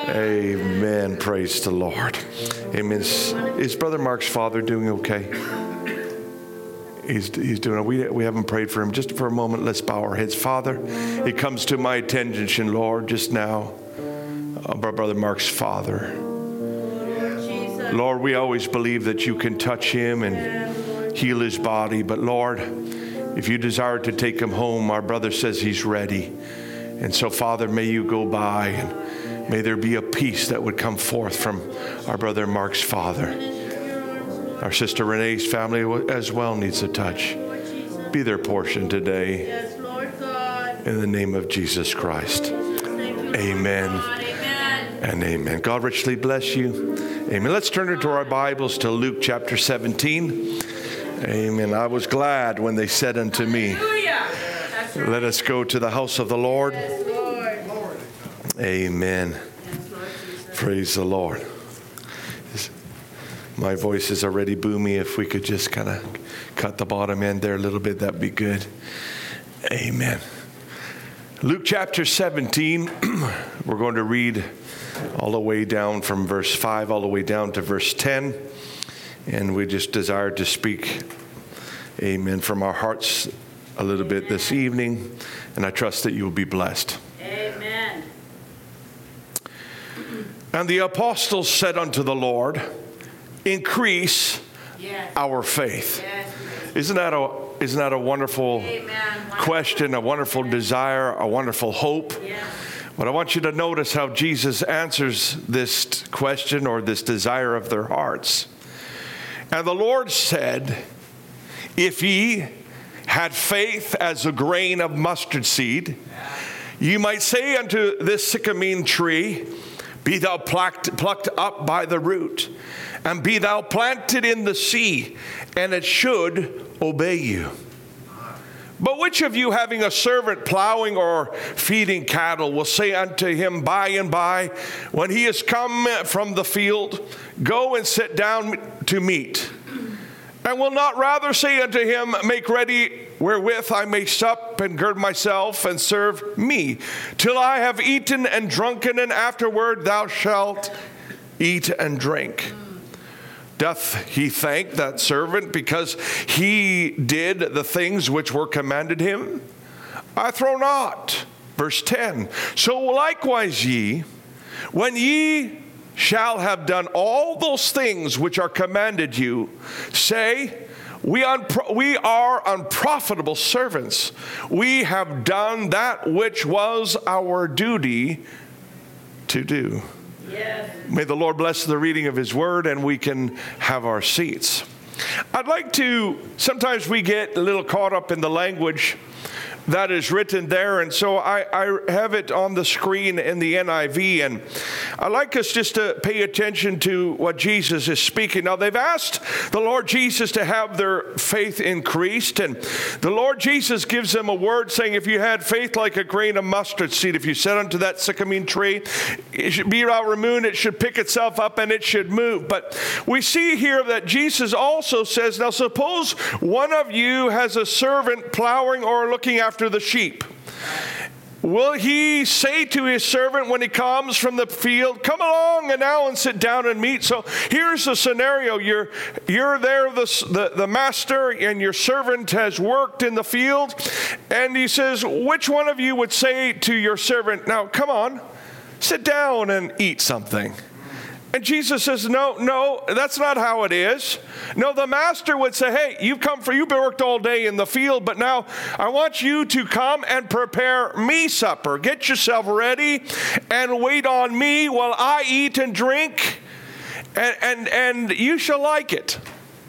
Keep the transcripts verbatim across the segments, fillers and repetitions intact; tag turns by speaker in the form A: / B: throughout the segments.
A: Amen. Praise the Lord. Amen. Is, is Brother Mark's father doing okay? He's, he's doing it. We, we haven't prayed for him. Just for a moment, let's bow our heads. Father, it comes to my attention, Lord, just now, our Brother Mark's father. Lord, we always believe that you can touch him and heal his body. But Lord, if you desire to take him home, our brother says he's ready. And so, Father, may you go by and may there be a peace that would come forth from our Brother Mark's father. Our sister Renee's family as well needs a touch. Be their portion today.
B: Yes, Lord God.
A: In the name of Jesus Christ. Amen.
B: Amen.
A: And amen. God richly bless you. Amen. Let's turn into our Bibles to Luke chapter seventeen. Amen. I was glad when they said unto me, let us go to the house of the Lord.
B: Yes, Lord.
A: Amen.
B: Yes, Lord Jesus.
A: Praise the Lord. My voice is already boomy. If we could just kind of cut the bottom end there a little bit, that'd be good. Amen. Luke chapter seventeen, we're going to read all the way down from verse five all the way down to verse ten. And we just desire to speak, amen, from our hearts a little amen. bit this evening. And I trust that you will be blessed.
B: Amen.
A: And the apostles said unto the Lord, increase yes. our faith.
B: Yes.
A: Isn't that a isn't that a wonderful
B: Amen.
A: question, a wonderful desire, a wonderful hope?
B: Yes.
A: But I want you to notice how Jesus answers this question or this desire of their hearts. And the Lord said, if ye had faith as a grain of mustard seed, ye might say unto this sycamore tree, be thou plucked, plucked up by the root, and be thou planted in the sea, and it should obey you. But which of you, having a servant plowing or feeding cattle, will say unto him by and by, when he is come from the field, go and sit down to meat? And will not rather say unto him, make ready wherewith I may sup and gird myself and serve me, till I have eaten and drunken, and afterward thou shalt eat and drink? Doth he thank that servant because he did the things which were commanded him? I trow not. Verse ten. So likewise ye, when ye shall have done all those things which are commanded you, say, we, unpro- we are unprofitable servants. We have done that which was our duty to do.
B: Yes.
A: May the Lord bless the reading of his word, and we can have our seats. I'd like to, sometimes we get a little caught up in the language that is written there, and so I, I have it on the screen in the N I V, and I'd like us just to pay attention to what Jesus is speaking. Now, they've asked the Lord Jesus to have their faith increased, and the Lord Jesus gives them a word saying, if you had faith like a grain of mustard seed, if you said unto that sycamore tree, it should be out removed, it should pick itself up, and it should move. But we see here that Jesus also says, now suppose one of you has a servant plowing or looking after the sheep. Will he say to his servant when he comes from the field, come along and now and sit down and meat? So here's the scenario. You're, you're there, the, the, the master, and your servant has worked in the field. And he says, which one of you would say to your servant, now come on, sit down and eat something? And Jesus says, no, no, that's not how it is. No, the master would say, hey, you've come for, you've worked all day in the field, but now I want you to come and prepare me supper. Get yourself ready and wait on me while I eat and drink, and, and, and you shall like it.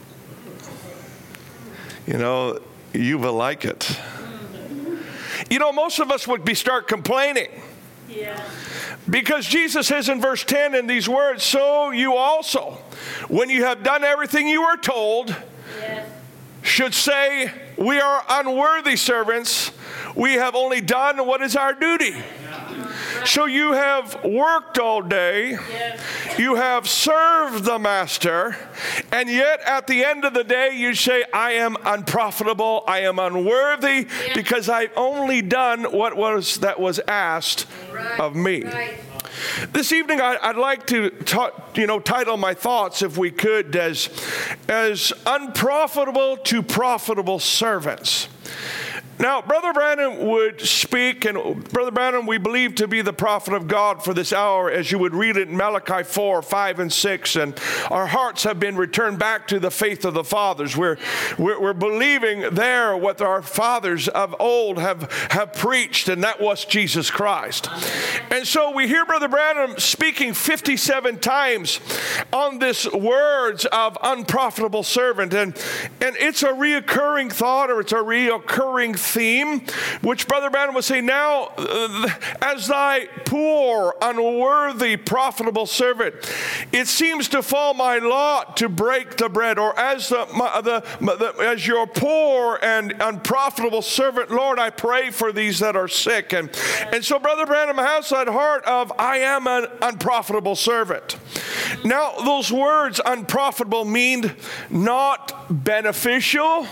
A: You know, you will like it. You know, most of us would be start complaining.
B: Yeah.
A: Because Jesus says in verse ten in these words, so you also, when you have done everything you were told,
B: Yes.
A: should say, we are unworthy servants. We have only done what is our duty. So you have worked all day.
B: Yes.
A: You have served the master. And yet at the end of the day, you say, I am unprofitable. I am unworthy
B: Yes.
A: because I've only done what was that was asked
B: Right.
A: of me.
B: Right.
A: This evening, I, I'd like to, ta- you know, title my thoughts, if we could, as, as unprofitable to profitable servants. Now, Brother Branham would speak, and Brother Branham, we believe to be the prophet of God for this hour, as you would read it in Malachi four, five, and six, and our hearts have been returned back to the faith of the fathers. We're, we're, we're believing there what our fathers of old have, have preached, and that was Jesus Christ. And so we hear Brother Branham speaking fifty-seven times on this words of unprofitable servant, and, and it's a reoccurring thought, or it's a reoccurring theme, which Brother Branham would say, now, uh, as thy poor, unworthy, profitable servant, it seems to fall my lot to break the bread, or as the, my, the, my, the as your poor and unprofitable servant, Lord, I pray for these that are sick. And, and so Brother Branham has that heart of, I am an unprofitable servant. Now, those words unprofitable mean not beneficial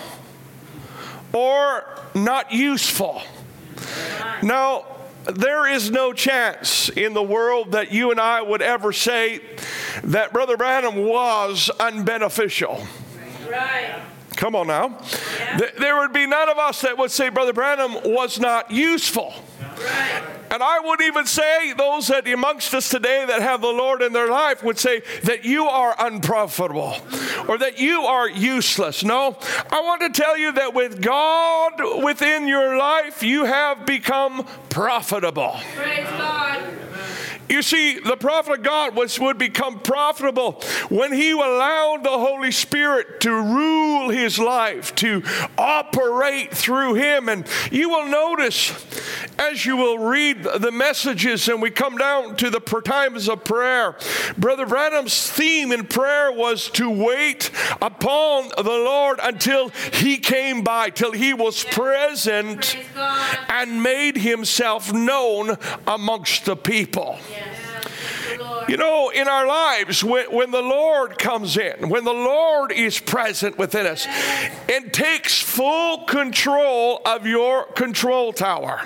A: or not useful. Now, there is no chance in the world that you and I would ever say that Brother Branham was unbeneficial.
B: Right.
A: Come on now.
B: Yeah.
A: Th- there would be none of us that would say Brother Branham was not useful.
B: Right.
A: And I would even say those that amongst us today that have the Lord in their life would say that you are unprofitable or that you are useless. No, I want to tell you that with God within your life, you have become profitable.
B: Praise God.
A: You see, the prophet of God was, would become profitable when he allowed the Holy Spirit to rule his life, to operate through him. And you will notice, as you will read the messages and we come down to the times of prayer, Brother Branham's theme in prayer was to wait upon the Lord until he came by, till he was present and made himself known amongst the people. You know, in our lives, when, when the Lord comes in, when the Lord is present within us, it takes full control of your control tower.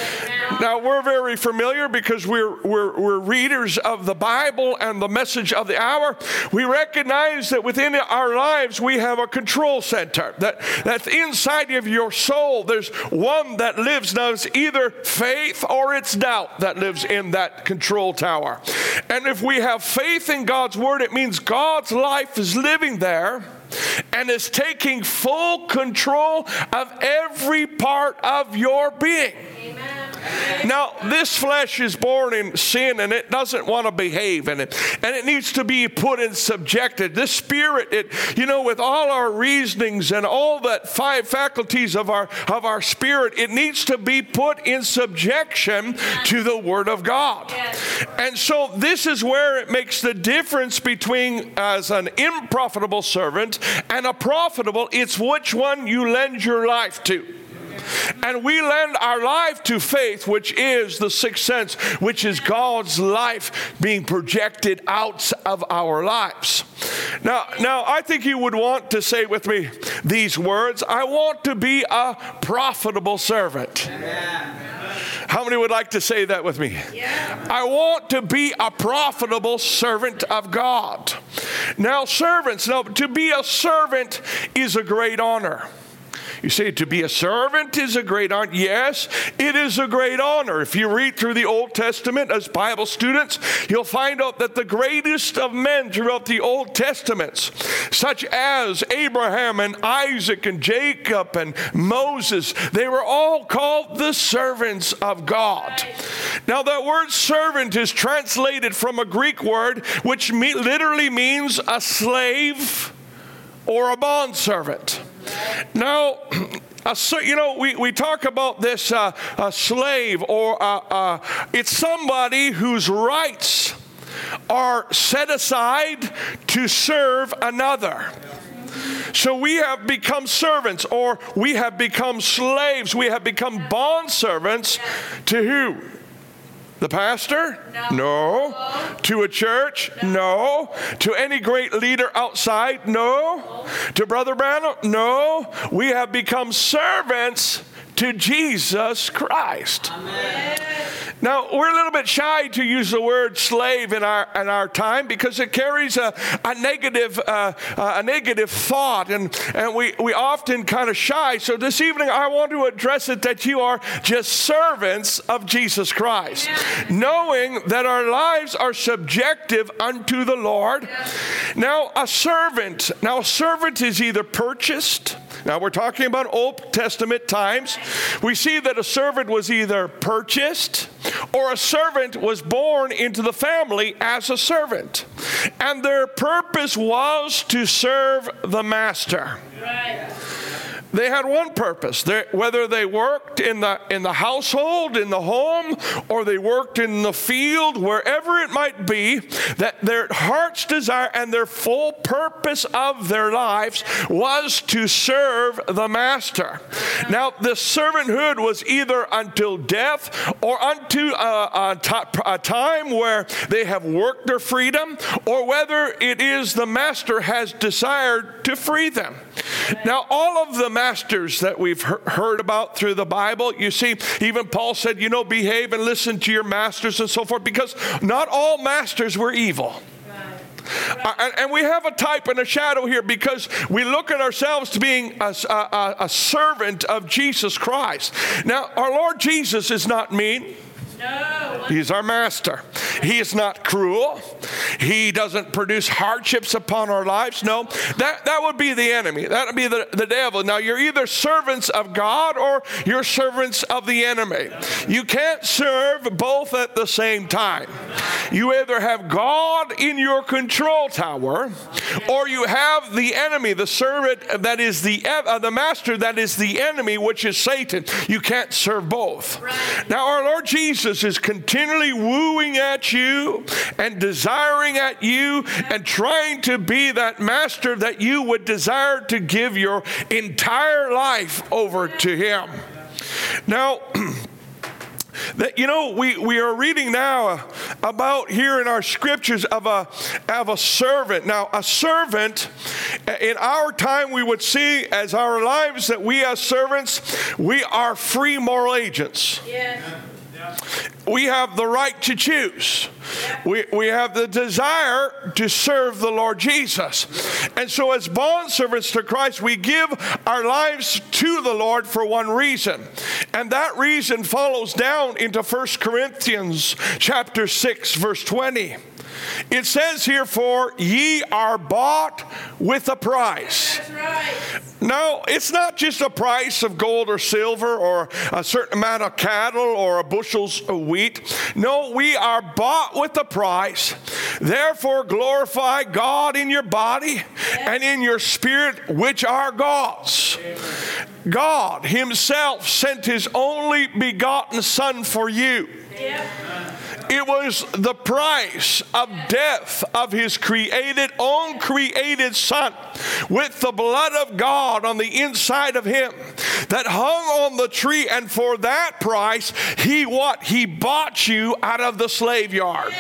A: Now, we're very familiar because we're, we're, we're readers of the Bible and the message of the hour. We recognize that within our lives, we have a control center. That, that's inside of your soul. There's one that lives. Now, it's either faith or it's doubt that lives in that control tower. And if we have faith in God's word, it means God's life is living there and is taking full control of every part of your being. Amen. Now, this flesh is born in sin, and it doesn't want to behave, and it and it needs to be put in subjected. This spirit, it you know, with all our reasonings and all that five faculties of our of our spirit, it needs to be put in subjection to the Word of God. Yes. And so this is where it makes the difference between as an unprofitable servant and a profitable. It's which one you lend your life to. And we lend our life to faith, which is the sixth sense, which is God's life being projected out of our lives. Now, now I think you would want to say with me these words: I want to be a profitable servant. Amen. How many would like to say that with me? Yeah. I want to be a profitable servant of God. Now, servants, now to be a servant is a great honor. You say to be a servant is a great honor. Yes, it is a great honor. If you read through the Old Testament as Bible students, you'll find out that the greatest of men throughout the Old Testaments, such as Abraham and Isaac and Jacob and Moses, they were all called the servants of God. Now, that word servant is translated from a Greek word which me- literally means a slave or a bondservant. Now, a, you know, we, we talk about this uh, a slave, or uh, uh, it's somebody whose rights are set aside to serve another. So we have become servants, or we have become slaves. We have become bondservants to who? The pastor? No. No. To a church? No. To any great leader outside? No. To Brother Branham? No. We have become servants to Jesus Christ. Amen. Now, we're a little bit shy to use the word slave in our in our time because it carries a, a negative uh, a negative thought, and, and we, we often kind of shy. So this evening, I want to address it that you are just servants of Jesus Christ, Amen. Knowing that our lives are subjective unto the Lord. Yes. Now, a servant, now a servant is either purchased. Now, we're talking about Old Testament times. We see that a servant was either purchased or a servant was born into the family as a servant. And their purpose was to serve the master. Right. They had one purpose. They, whether they worked in the in the household, in the home, or they worked in the field, wherever it might be, that their heart's desire and their full purpose of their lives was to serve the master. Now, the servanthood was either until death or unto a, a, t- a time where they have worked their freedom, or whether it is the master has desired to free them. Now, all of the masters that we've he- heard about through the Bible, you see, even Paul said, you know, behave and listen to your masters and so forth, because not all masters were evil. Right. Uh, and, and we have a type and a shadow here because we look at ourselves to being a, a, a servant of Jesus Christ. Now, our Lord Jesus is not mean. No. He's our master. He is not cruel. He doesn't produce hardships upon our lives. No, that, that would be the enemy. That would be the, the devil. Now, you're either servants of God or you're servants of the enemy. You can't serve both at the same time. You either have God in your control tower or you have the enemy, the servant that is the, uh, the master that is the enemy, which is Satan. You can't serve both. Now, our Lord Jesus is continually wooing at you and desiring at you and trying to be that master that you would desire to give your entire life over to him. Now, that, you know, we, we are reading now about here in our scriptures of a, of a servant. Now, a servant, in our time, we would see as our lives that we as servants, we are free moral agents. Yes. We have the right to choose. We, we have the desire to serve the Lord Jesus. And so as bondservants to Christ, we give our lives to the Lord for one reason. And that reason follows down into First Corinthians chapter six, verse twenty. It says here, for ye are bought with a price. That's right. Now, it's not just a price of gold or silver or a certain amount of cattle or a bushels of wheat. No, we are bought with a price. Therefore, glorify God in your body and in your spirit, which are God's. God himself sent his only begotten Son for you. It was the price of death of his created, own created Son with the blood of God on the inside of him that hung on the tree. And for that price, he what? He bought you out of the slave yard.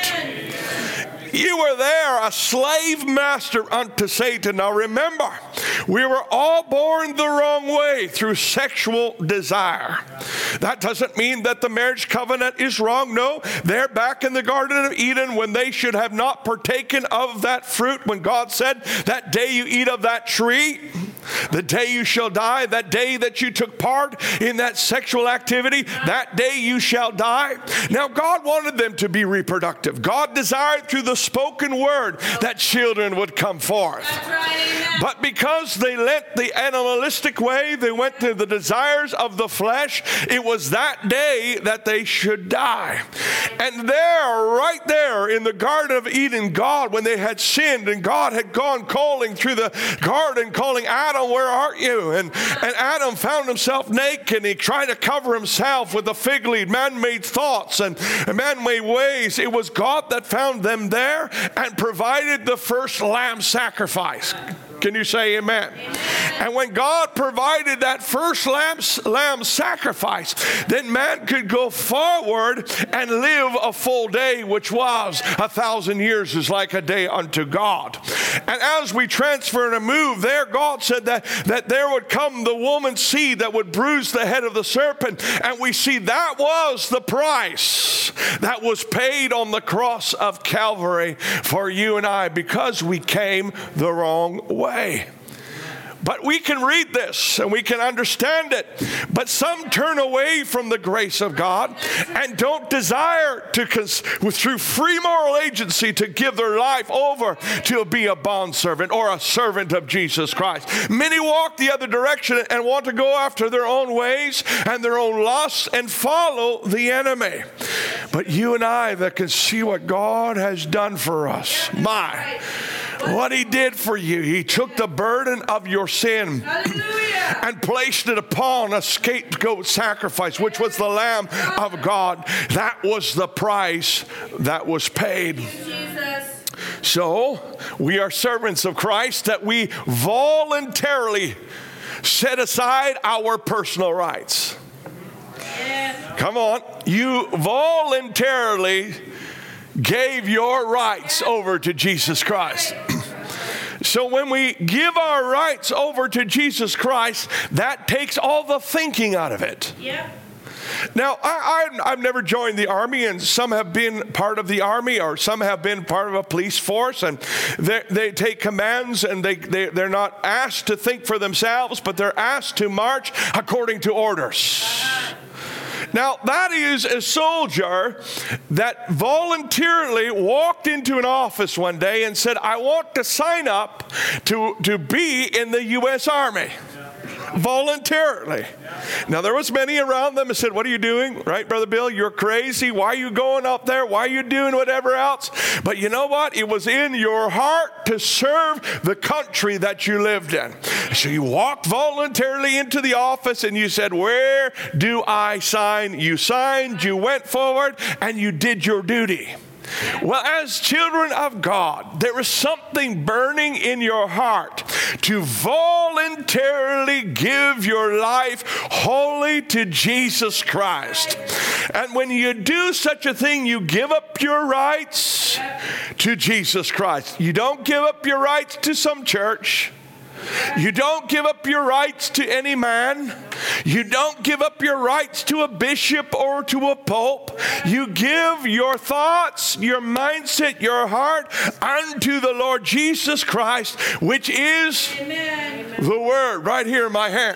A: You were there, a slave master unto Satan. Now remember, we were all born the wrong way through sexual desire. That doesn't mean that the marriage covenant is wrong. No, they're back in the Garden of Eden when they should have not partaken of that fruit, when God said, that day you eat of that tree, the day you shall die. That day that you took part in that sexual activity, that day you shall die. Now God wanted them to be reproductive. God desired through the spoken word that children would come forth. That's right, but because they went the animalistic way, they went to the desires of the flesh, it was that day that they should die. And there, right there in the Garden of Eden, God, when they had sinned and God had gone calling through the garden, calling, Adam, where are you? And, and Adam found himself naked, and he tried to cover himself with a fig leaf, man-made thoughts and man-made ways. It was God that found them there and provided the first lamb sacrifice. Can you say amen? Amen. And when God provided that first lamb, lamb sacrifice, then man could go forward and live a full day, which was a thousand years is like a day unto God. And as we transfer and move there, God said that, that there would come the woman's seed that would bruise the head of the serpent. And we see that was the price that was paid on the cross of Calvary for you and I, because we came the wrong way. But we can read this and we can understand it. But some turn away from the grace of God and don't desire to, through free moral agency, to give their life over to be a bondservant or a servant of Jesus Christ. Many walk the other direction and want to go after their own ways and their own lusts and follow the enemy. But you and I that can see what God has done for us, my, what he did for you. He took the burden of your sin
B: Hallelujah.
A: and placed it upon a scapegoat sacrifice, which was the Lamb of God. That was the price that was paid.
B: Jesus.
A: So we are servants of Christ, that we voluntarily set aside our personal rights.
B: Yes.
A: Come on. You voluntarily gave your rights over to Jesus Christ. So when we give our rights over to Jesus Christ, that takes all the thinking out of it.
B: Yep.
A: Now, I, I, I've never joined the Army, and some have been part of the Army, or some have been part of a police force, and they, they take commands, and they, they, they're not asked to think for themselves, but they're asked to march according to orders. Uh-huh. Now, that is a soldier that voluntarily walked into an office one day and said, I want to sign up to, to be in the U S Army. Voluntarily. Now, there was many around them and said, what are you doing? Right, Brother Bill? You're crazy. Why are you going up there? Why are you doing whatever else? But you know what? It was in your heart to serve the country that you lived in. So you walked voluntarily into the office and you said, where do I sign? You signed, you went forward, and you did your duty. Well, as children of God, there is something burning in your heart to voluntarily give your life wholly to Jesus Christ. And when you do such a thing, you give up your rights to Jesus Christ. You don't give up your rights to some church. You don't give up your rights to any man. You don't give up your rights to a bishop or to a pope. You give your thoughts, your mindset, your heart unto the Lord Jesus Christ, which is Amen. The Word right here in my hand.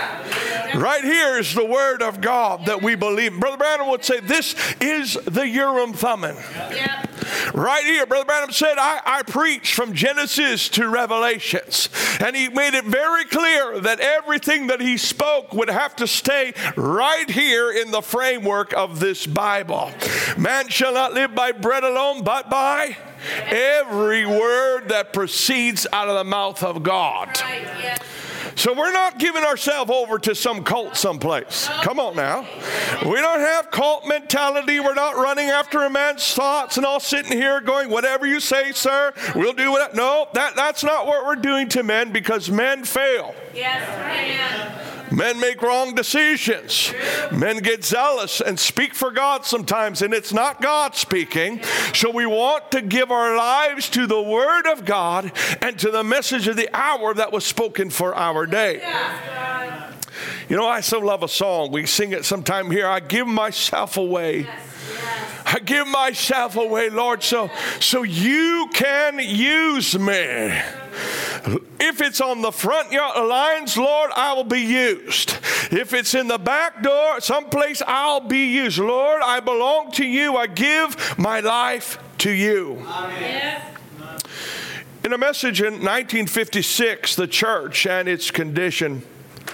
A: Right here is the Word of God that we believe. Brother Branham would say, this is the Urim Thummim. Yeah. Right here, Brother Branham said, I, I preach from Genesis to Revelations. And he made it very clear that everything that he spoke would have to stay right here in the framework of this Bible. Man shall not live by bread alone, but by every word that proceeds out of the mouth of God. So we're not giving ourselves over to some cult someplace. Come on now. We don't have cult mentality. We're not running after a man's thoughts and all sitting here going, whatever you say, sir, we'll do what. No, that, that's not what we're doing to men, because men fail.
B: Yes, man.
A: Men make wrong decisions. Men get zealous and speak for God sometimes, and it's not God speaking. So we want to give our lives to the Word of God and to the message of the hour that was spoken for our day. You know, I so love a song. We sing it sometime here. I give myself away. I give myself away, Lord, so, so you can use me. If it's on the front lines, Lord, I will be used. If it's in the back door, someplace, I'll be used. Lord, I belong to you. I give my life to you. Amen. In a message in nineteen fifty-six, the church and its condition,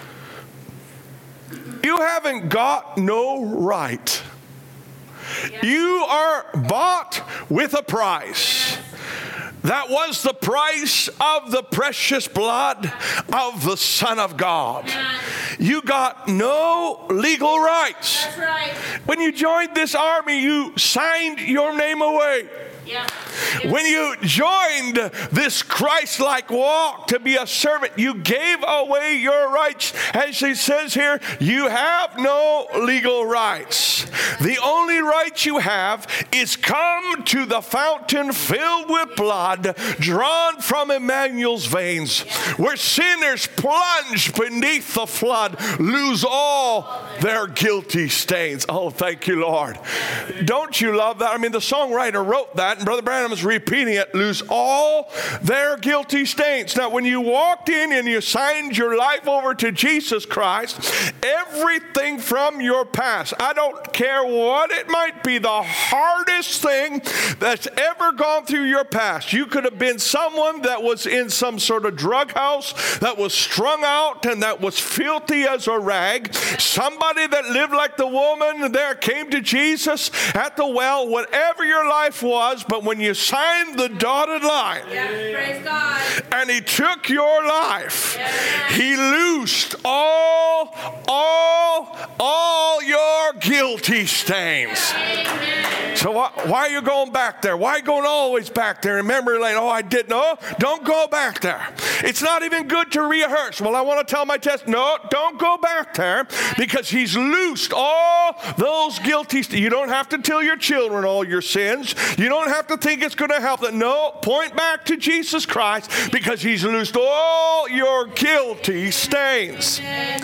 A: you haven't got no right. You are bought with a price. That was the price of the precious blood of the Son of God. You got no legal rights.
B: That's right.
A: When you joined this army, you signed your name away.
B: Yeah.
A: When you joined this Christ-like walk to be a servant, you gave away your rights. As he says here, you have no legal rights. The only right you have is come to the fountain filled with blood, drawn from Emmanuel's veins, where sinners plunge beneath the flood, lose all their guilty stains. Oh, thank you, Lord. Don't you love that? I mean, the songwriter wrote that, and Brother Branham is repeating it, lose all their guilty stains. Now, when you walked in and you signed your life over to Jesus Christ, everything from your past, I don't care what it might be, the hardest thing that's ever gone through your past. You could have been someone that was in some sort of drug house, that was strung out and that was filthy as a rag. Somebody that lived like the woman there came to Jesus at the well, whatever your life was, but when you signed the dotted line,
B: Yeah. Praise God.
A: and he took your life,
B: Yeah.
A: he loosed all, all, all your guilty stains.
B: Amen.
A: So why, why are you going back there? Why going always back there? Remember, like, oh, I did. No, don't go back there. It's not even good to rehearse. Well, I want to tell my test. No, don't go back there, because he's loosed all those guilty stains. You don't have to tell your children all your sins. You don't have to think it's going to help them. No, point back to Jesus Christ, because he's loosed all your guilty stains.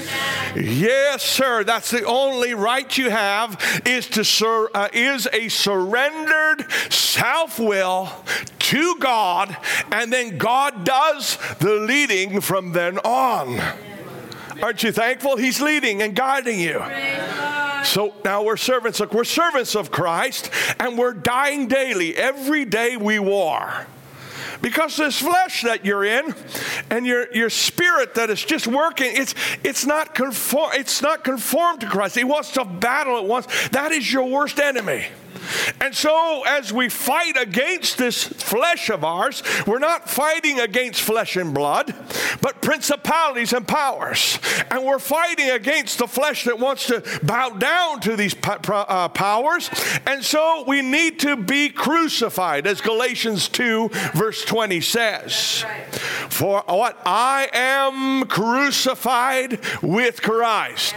A: Yes, sir. That's the only right you have, is to sur- uh, is a surrendered self-will to God, and then God does the leading from then on. Aren't you thankful? He's leading and guiding you.
B: Praise God.
A: So now we're servants. Look, we're servants of Christ, and we're dying daily. Every day we war. Because this flesh that you're in, and your, your spirit that is just working, it's it's not conform it's not conformed to Christ. He wants to battle it once. That is your worst enemy. And so as we fight against this flesh of ours, we're not fighting against flesh and blood, but principalities and powers. And we're fighting against the flesh that wants to bow down to these uh, powers. And so we need to be crucified, as Galatians two verse twenty says. For what? I am crucified with Christ.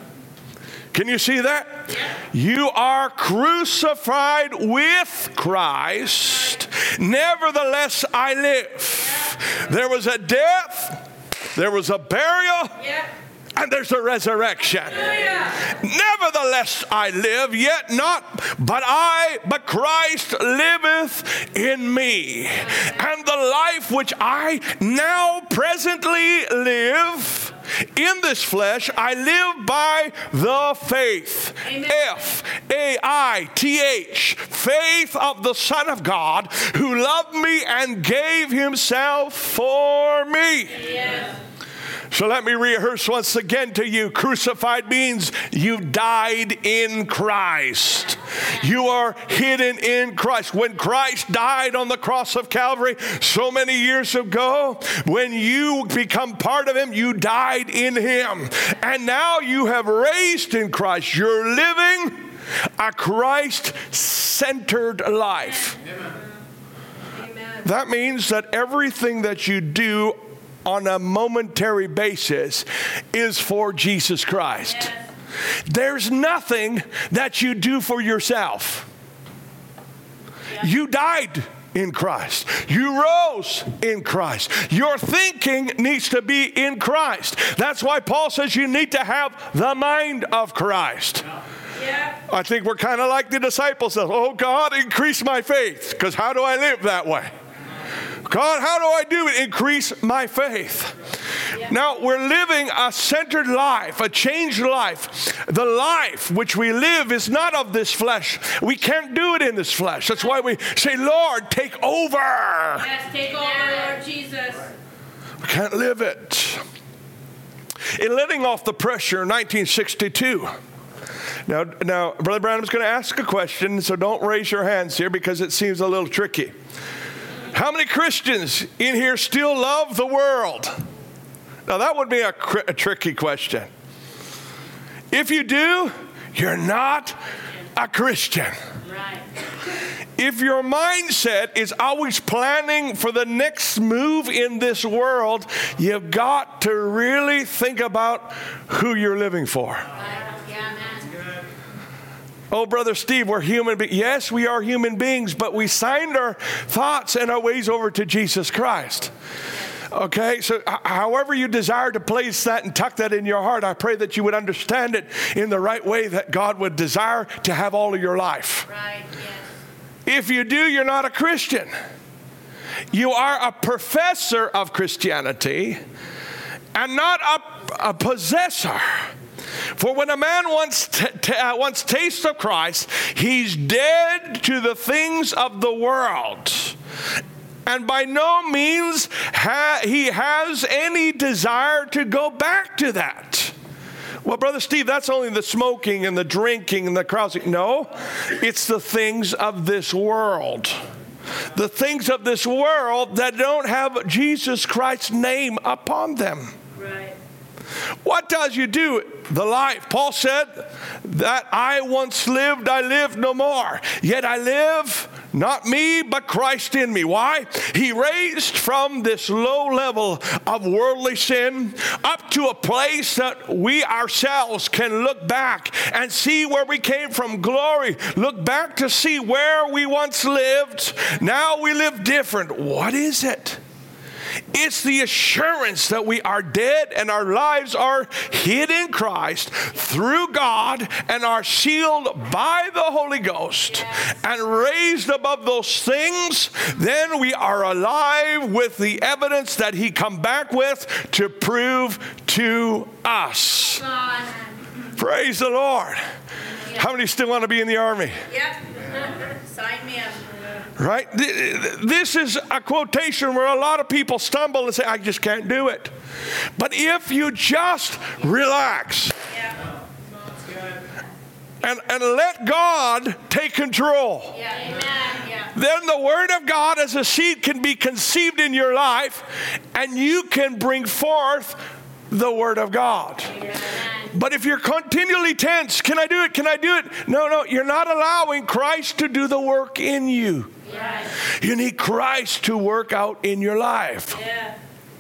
A: Can you see that? You are crucified with Christ. Nevertheless, I live. There was a death, there was a burial,
B: Yeah.
A: and there's a resurrection. Nevertheless, I live, yet not but I, but Christ liveth in me. And the life which I now presently live in this flesh, I live by the faith.
B: Amen.
A: F A I T H. Faith of the Son of God, who loved me and gave himself for me.
B: Yes.
A: So let me rehearse once again to you. Crucified means you died in Christ. You are hidden in Christ. When Christ died on the cross of Calvary so many years ago, when you become part of him, you died in him. And now you have raised in Christ. You're living a Christ-centered life.
B: Amen.
A: That means that everything that you do on a momentary basis is for Jesus Christ.
B: Yes.
A: There's nothing that you do for yourself. You died in Christ. You rose in Christ. Your thinking needs to be in Christ. That's why Paul says you need to have the mind of Christ.
B: Yeah.
A: I think we're kind of like the disciples. Oh, God, increase my faith. Because how do I live that way? God, how do I do it? Increase my faith. Yeah. Now, we're living a centered life, a changed life. The life which we live is not of this flesh. We can't do it in this flesh. That's why we say, Lord, take over.
B: Yes, take over, Lord Jesus.
A: We can't live it. In letting off the pressure in nineteen sixty-two, Now, now, Brother Branham's going to ask a question, so don't raise your hands here because it seems a little tricky. How many Christians in here still love the world? Now, that would be a, a tricky question. If you do, you're not a Christian.
B: Right.
A: If your mindset is always planning for the next move in this world, you've got to really think about who you're living for.
B: Yeah, man.
A: Oh, Brother Steve, we're human beings. Yes, we are human beings, but we signed our thoughts and our ways over to Jesus Christ. Okay, so h- however you desire to place that and tuck that in your heart, I pray that you would understand it in the right way that God would desire to have all of your life.
B: Right, yes.
A: If you do, you're not a Christian. You are a professor of Christianity and not a, a possessor. For when a man wants, t- t- uh, wants taste of Christ, he's dead to the things of the world. And by no means ha- he has any desire to go back to that. Well, Brother Steve, that's only the smoking and the drinking and the carousing. No, it's the things of this world. The things of this world that don't have Jesus Christ's name upon them.
B: Right.
A: What does you do? The life. Paul said that I once lived, I live no more. Yet I live, not me, but Christ in me. Why? He raised from this low level of worldly sin up to a place that we ourselves can look back and see where we came from. Glory. Look back to see where we once lived. Now we live different. What is it? It's the assurance that we are dead and our lives are hid in Christ through God and are sealed by the Holy Ghost and raised above those things. Then we are alive with the evidence that He come back with to prove to us.
B: God.
A: Praise the Lord. How many still want to be in the army?
B: Yep. Sign me up.
A: Right? This is a quotation where a lot of people stumble and say, I just can't do it. But if you just relax
B: Yeah.
A: and, and let God take control,
B: Yeah. Amen. Yeah.
A: then the Word of God as a seed can be conceived in your life and you can bring forth the Word of God.
B: Amen.
A: But if you're continually tense, can I do it? Can I do it? No, no, you're not allowing Christ to do the work in you.
B: Right.
A: You need Christ to work out in your life.
B: Yeah.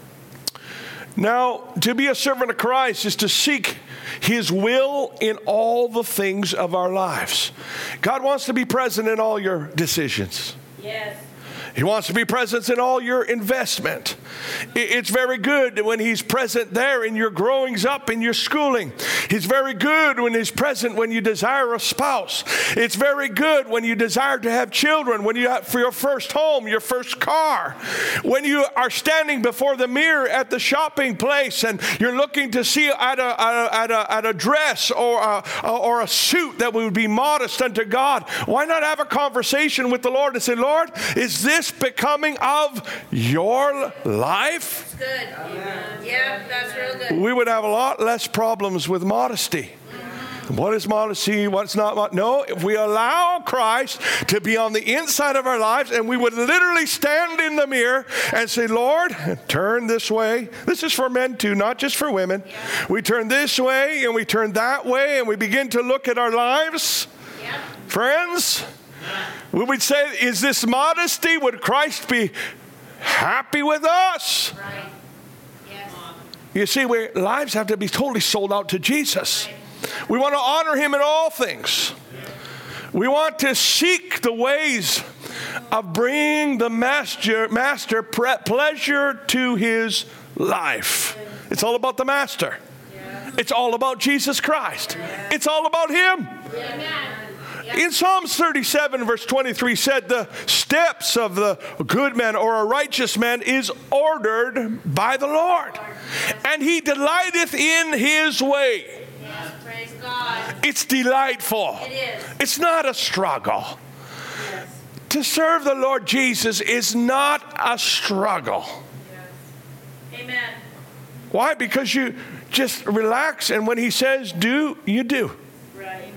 A: Now, to be a servant of Christ is to seek His will in all the things of our lives. God wants to be present in all your decisions.
B: Yes.
A: He wants to be present in all your investment. It's very good when He's present there in your growings up, in your schooling. He's very good when He's present when you desire a spouse. It's very good when you desire to have children, when you have for your first home, your first car. When you are standing before the mirror at the shopping place and you're looking to see at a, at a, at a dress or a, or a suit that would be modest unto God. Why not have a conversation with the Lord and say, Lord, is this becoming of your life?
B: Good. Amen. Yeah, that's real good.
A: We would have a lot less problems with modesty. What is modesty? What's not? Mod- no, if we allow Christ to be on the inside of our lives and we would literally stand in the mirror and say, Lord, turn this way. This is for men too, not just for women.
B: Yeah.
A: We turn this way and we turn that way and we begin to look at our lives.
B: Yeah.
A: Friends, we would say, is this modesty? Would Christ be happy with us?
B: Right. Yes.
A: You see, we lives have to be totally sold out to Jesus. We want to honor Him in all things. We want to seek the ways of bringing the master, master pre- pleasure to His life. It's all about the Master. It's all about Jesus Christ. It's all about Him.
B: Amen.
A: In Psalms thirty-seven, verse twenty-three said, the steps of the good man or a righteous man is ordered by the Lord, and He delighteth in His way.
B: Yes. Praise God.
A: It's delightful.
B: It is.
A: It's not a struggle.
B: Yes.
A: To serve the Lord Jesus is not a struggle.
B: Yes. Amen.
A: Why? Because you just relax, and when He says do, you do.
B: Right. Amen.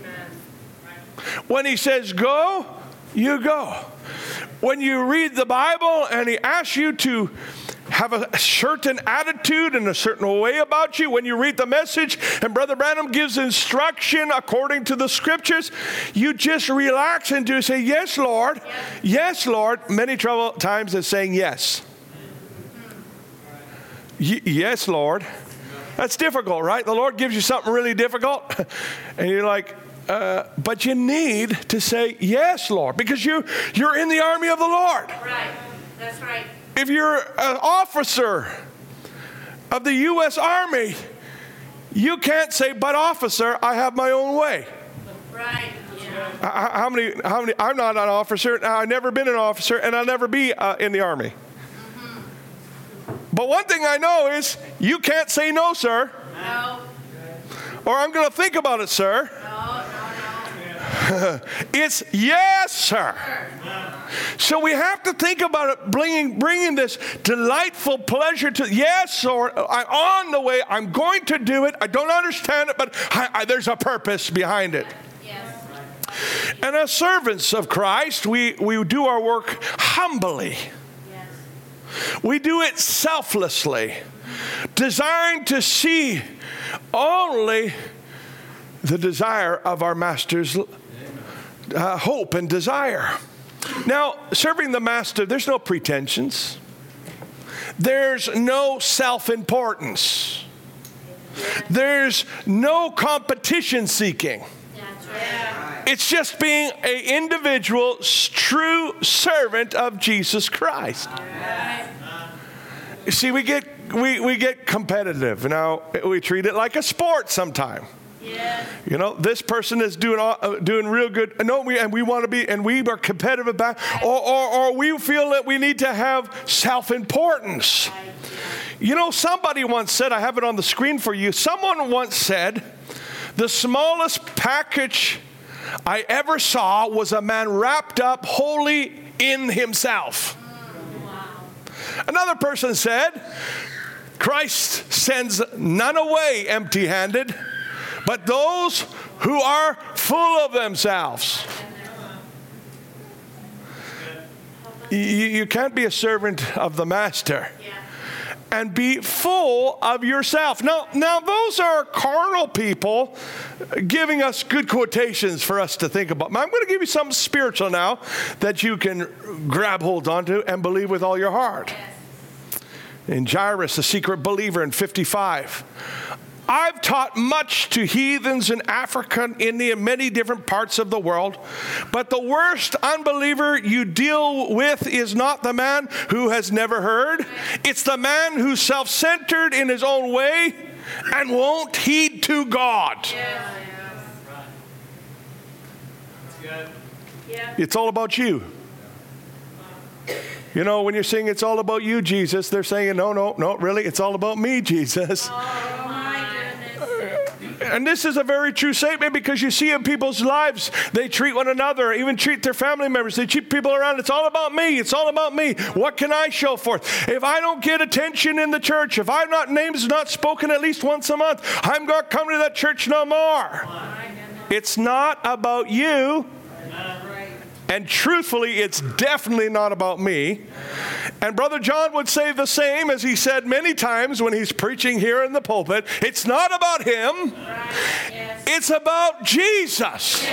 A: When He says go, you go. When you read the Bible and He asks you to have a certain attitude and a certain way about you when you read the message and Brother Branham gives instruction according to the scriptures, you just relax and do say, yes, Lord. Yes, Lord. Many trouble times is saying yes. Y- yes, Lord. That's difficult, right? The Lord gives you something really difficult and you're like, uh, but you need to say, yes, Lord, because you, you're in the army of the Lord.
B: Right. That's right.
A: If you're an officer of the U S Army, you can't say, but officer, I have my own way.
B: Right. Yeah.
A: Uh, How many, how many, I'm not an officer, I've never been an officer, and I'll never be uh, in the Army. Mm-hmm. But one thing I know is, you can't say no, sir.
B: No.
A: Or I'm going to think about it, sir.
B: No, no, no.
A: It's yes, sir. So we have to think about it, bringing, bringing this delightful pleasure to, yes, Lord, I'm on the way. I'm going to do it. I don't understand it, but I, I, there's a purpose behind it.
B: Yes.
A: And as servants of Christ, we, we do our work humbly.
B: Yes.
A: We do it selflessly, desiring to see only the desire of our Master's uh, hope and desire. Now, serving the Master, there's no pretensions. There's no self-importance. There's no competition seeking.
B: That's right.
A: It's just being an individual, true servant of Jesus Christ.
B: Right.
A: You see, we get we, we get competitive. Now, we treat it like a sport sometime.
B: Yes.
A: You know, this person is doing uh, doing real good. No, we and we want to be, and we are competitive about, or, or or we feel that we need to have self-importance. You know, somebody once said, I have it on the screen for you. Someone once said, the smallest package I ever saw was a man wrapped up wholly in himself.
B: Wow.
A: Another person said, Christ sends none away empty-handed, but those who are full of themselves. You, you can't be a servant of the Master
B: Yeah.
A: and be full of yourself. Now, now those are carnal people giving us good quotations for us to think about. I'm going to give you something spiritual now that you can grab hold onto and believe with all your heart.
B: Yes.
A: In Jairus, the secret believer in fifty-five, I've taught much to heathens in Africa, India, many different parts of the world. But the worst unbeliever you deal with is not the man who has never heard. It's the man who's self-centered in his own way and won't heed to God.
B: Yes. Yeah.
A: It's all about you. You know, when you're saying it's all about you, Jesus, they're saying, no, no, no, really, it's all about me, Jesus.
B: Oh my goodness.
A: And this is a very true statement because you see in people's lives, they treat one another, even treat their family members. They treat people around. It's all about me. It's all about me. What can I show forth? If I don't get attention in the church, if I'm not names not spoken at least once a month, I'm not coming to that church no more. It's not about you. And truthfully, it's definitely not about me. And Brother John would say the same as he said many times when he's preaching here in the pulpit. It's not about him.
B: Right. Yes.
A: It's about Jesus.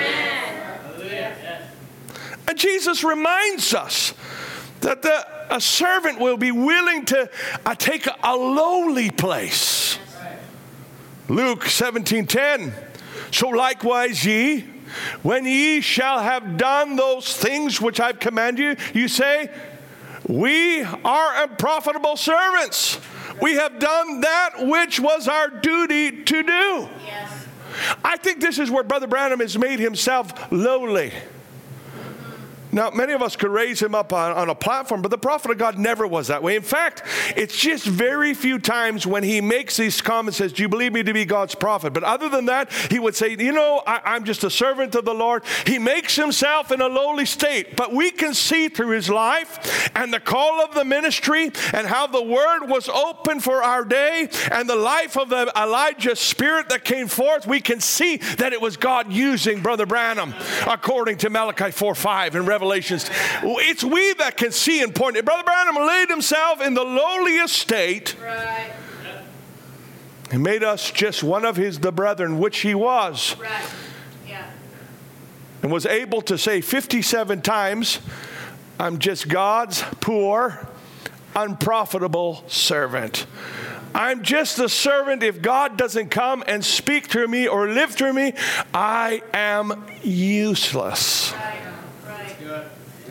B: Amen.
A: And Jesus reminds us that the, a servant will be willing to uh, take a, a lowly place. Luke seventeen ten. So likewise ye, when ye shall have done those things which I've commanded you, you say, we are unprofitable servants. We have done that which was our duty to do.
B: Yes.
A: I think this is where Brother Branham has made himself lowly. Now, many of us could raise him up on, on a platform, but the prophet of God never was that way. In fact, it's just very few times when he makes these comments, says, do you believe me to be God's prophet? But other than that, he would say, you know, I, I'm just a servant of the Lord. He makes himself in a lowly state, but we can see through his life and the call of the ministry and how the word was open for our day and the life of the Elijah spirit that came forth. We can see that it was God using Brother Branham according to Malachi four five and Revelation revelations. It's we that can see and point. Brother Branham laid himself in the lowliest state.
B: Right.
A: He made us just one of his the brethren, which he was.
B: Right. Yeah.
A: And was able to say fifty-seven times, I'm just God's poor, unprofitable servant. I'm just a servant. If God doesn't come and speak through me or live through me, I am useless.
B: Right. Right.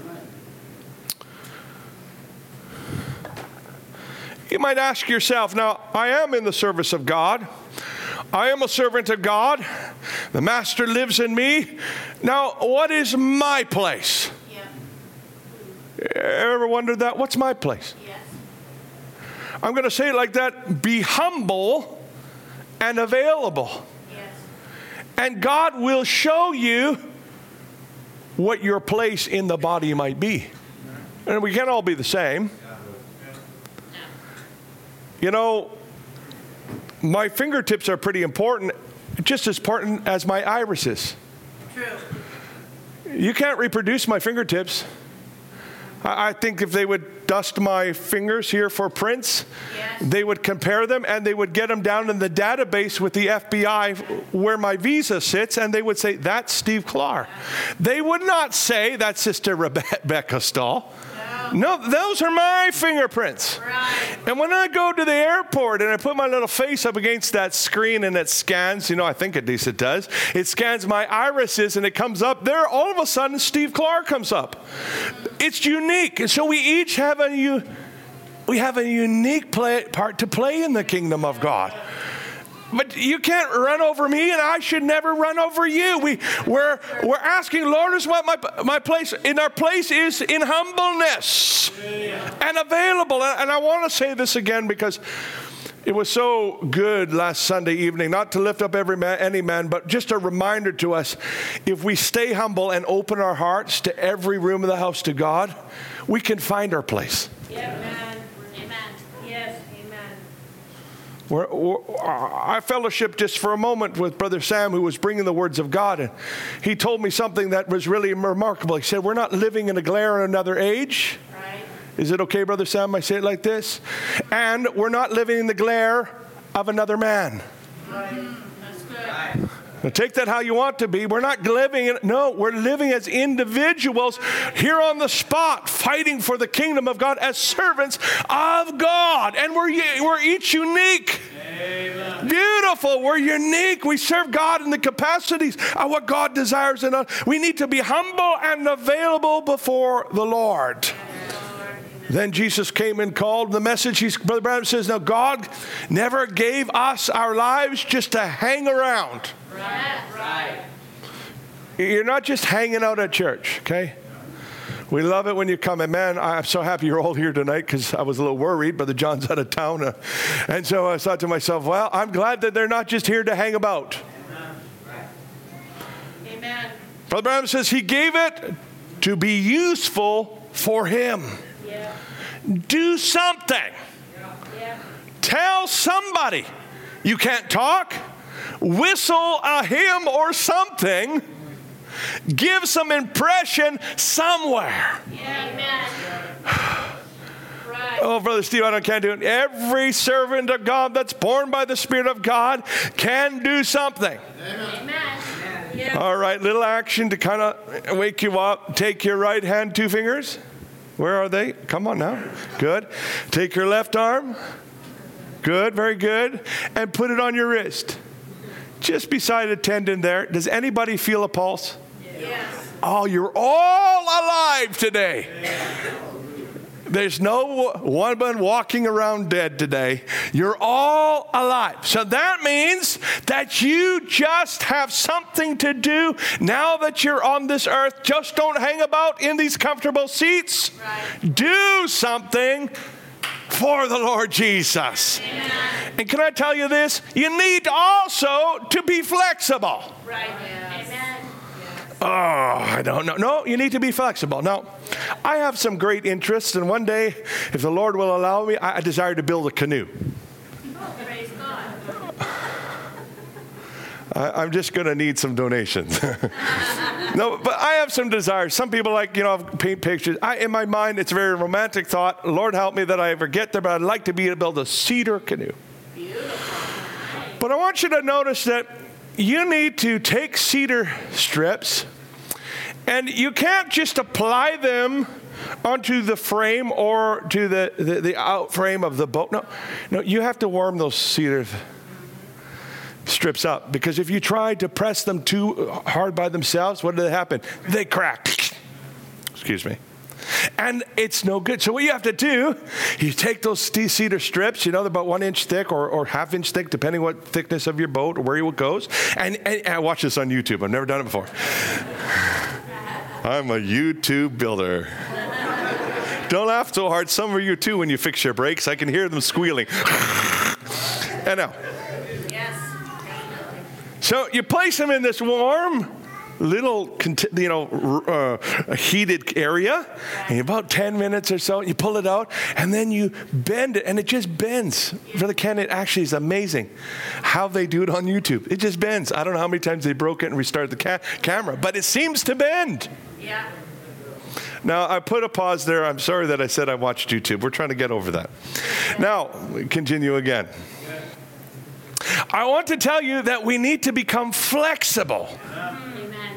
A: You might ask yourself, now, I am in the service of God. I am a servant of God. The Master lives in me. Now, what is my place?
B: Yeah.
A: Ever wondered that? What's my place?
B: Yes.
A: I'm going to say it like that. Be humble and available.
B: Yes.
A: And God will show you what your place in the body might be. And we can't all be the same. You know, my fingertips are pretty important, just as important as my irises.
B: True.
A: You can't reproduce my fingertips. I, I think if they would dust my fingers here for prints,
B: Yes.
A: they would compare them and they would get them down in the database with the F B I where my visa sits, and they would say, that's Steve Clark. They would not say, that's Sister Rebecca Stahl. No, those are my fingerprints.
B: Right.
A: And when I go to the airport and I put my little face up against that screen and it scans, you know, I think at least it does, it scans my irises and it comes up there, all of a sudden Steve Clark comes up. It's unique. And so we each have a, u- we have a unique play, part to play in the kingdom of God. But you can't run over me, and I should never run over you. We, we're, we're asking, Lord, is what my, my place, in our place is in humbleness and available. And I want to say this again because it was so good last Sunday evening, not to lift up every man, any man, but just a reminder to us, if we stay humble and open our hearts to every room of the house to God, we can find our place.
B: Amen. Amen. Yes. Amen.
A: We're, we're, I fellowshiped just for a moment with Brother Sam, who was bringing the words of God, and he told me something that was really remarkable. He said, we're not living in a glare in another age.
B: Right.
A: Is it okay, Brother Sam, I say it like this? And we're not living in the glare of another man.
B: Right. That's good.
A: Now take that how you want to be. We're not living in, no, we're living as individuals here on the spot, fighting for the kingdom of God as servants of God. And we're, we're each unique. Amen. Beautiful. We're unique. We serve God in the capacities of what God desires in us. We need to be humble and available before the Lord. Then Jesus came and called the message. He's, Brother Branham says, now God never gave us our lives just to hang around.
B: Right. Right.
A: You're not just hanging out at church, okay? We love it when you come. And man, I'm so happy you're all here tonight because I was a little worried. Brother John's out of town. Uh, and so I thought to myself, well, I'm glad that they're not just here to hang about.
B: Amen.
A: Brother Branham says he gave it to be useful for him.
B: Yeah.
A: Do something.
B: Yeah.
A: Tell somebody. You can't talk. Whistle a hymn or something. Give some impression somewhere.
B: Yeah. Amen. Right.
A: Oh, Brother Steve, I can't do it. Every servant of God that's born by the Spirit of God can do something.
B: Amen. Yeah.
A: All right, little action to kind of wake you up. Take your right hand, two fingers. Where are they? Come on now. Good. Take your left arm. Good, very good. And put it on your wrist. Just beside a tendon there. Does anybody feel a pulse?
B: Yes.
A: Oh, you're all alive today. There's no one walking around dead today. You're all alive. So that means that you just have something to do now that you're on this earth. Just don't hang about in these comfortable seats.
B: Right.
A: Do something for the Lord Jesus.
B: Amen.
A: And can I tell you this? You need also to be flexible.
B: Right. Yes. Amen.
A: Oh, I don't know. No, you need to be flexible. Now, I have some great interests, and one day, if the Lord will allow me, I desire to build a canoe.
B: Oh, praise God.
A: I, I'm just going to need some donations. No, but I have some desires. Some people like, you know, paint pictures. I, in my mind, it's a very romantic thought. Lord help me that I ever get there, but I'd like to be able to build a cedar canoe.
B: Beautiful.
A: But I want you to notice that you need to take cedar strips, and you can't just apply them onto the frame or to the, the, the out frame of the boat. No, no, you have to warm those cedar strips up, because if you try to press them too hard by themselves, what did happen? They crack. Excuse me. And it's no good. So what you have to do, you take those cedar strips, you know, they're about one inch thick or, or half inch thick, depending what thickness of your boat or where it goes. And, and, and watch this on YouTube. I've never done it before. I'm a YouTube builder. Don't laugh so hard. Some of you too, when you fix your brakes, I can hear them squealing. And now. So you place them in this warm, little, you know, uh, heated area, and about ten minutes or so, you pull it out, and then you bend it, and it just bends. Brother Ken, it actually is amazing how they do it on YouTube. It just bends. I don't know how many times they broke it and restarted the ca- camera, but it seems to bend.
B: Yeah.
A: Now, I put a pause there. I'm sorry that I said I watched YouTube. We're trying to get over that. Now, we continue again. I want to tell you that we need to become flexible.
B: Amen.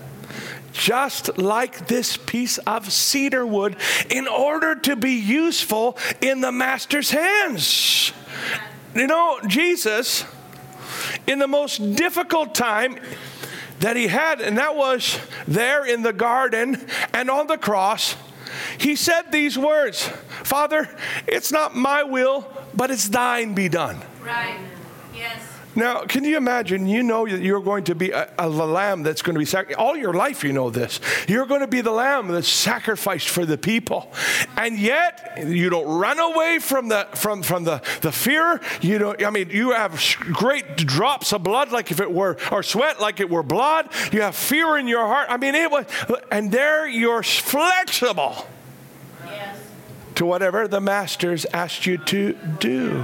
A: Just like this piece of cedar wood, in order to be useful in the master's hands. You know, Jesus, in the most difficult time that he had, and that was there in the garden and on the cross, he said these words, Father, it's not my will, but it's thine be done.
B: Right. Yes.
A: Now, can you imagine, you know that you're going to be a, a lamb that's going to be sacrificed. All your life you know this. You're going to be the lamb that's sacrificed for the people. And yet, you don't run away from the from, from the, the fear. You don't, I mean, you have great drops of blood like if it were, or sweat like it were blood. You have fear in your heart. I mean, it was, and there you're flexible.
B: Yes.
A: To whatever the master's asked you to do.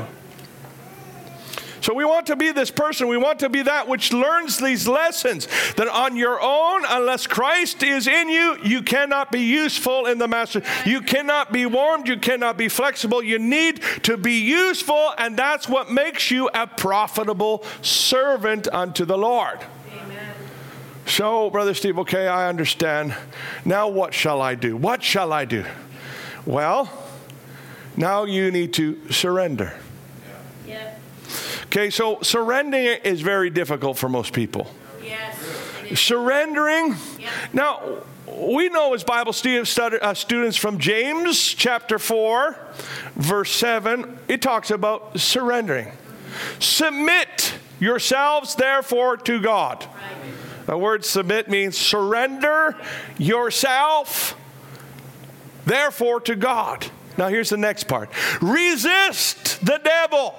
A: So we want to be this person. We want to be that which learns these lessons. That on your own, unless Christ is in you, you cannot be useful in the master. You cannot be warmed. You cannot be flexible. You need to be useful, and that's what makes you a profitable servant unto the Lord.
B: Amen.
A: So, Brother Steve, okay, I understand. Now what shall I do? What shall I do? Well, now you need to surrender.
B: Yep.
A: Okay, so surrendering is very difficult for most people.
B: Yes.
A: Surrendering.
B: Yep.
A: Now, we know as Bible stu- stud- uh, students from James chapter four, verse seven, it talks about surrendering. Submit yourselves, therefore, to God.
B: Right.
A: The word submit means surrender yourself, therefore, to God. Now, here's the next part. Resist the devil.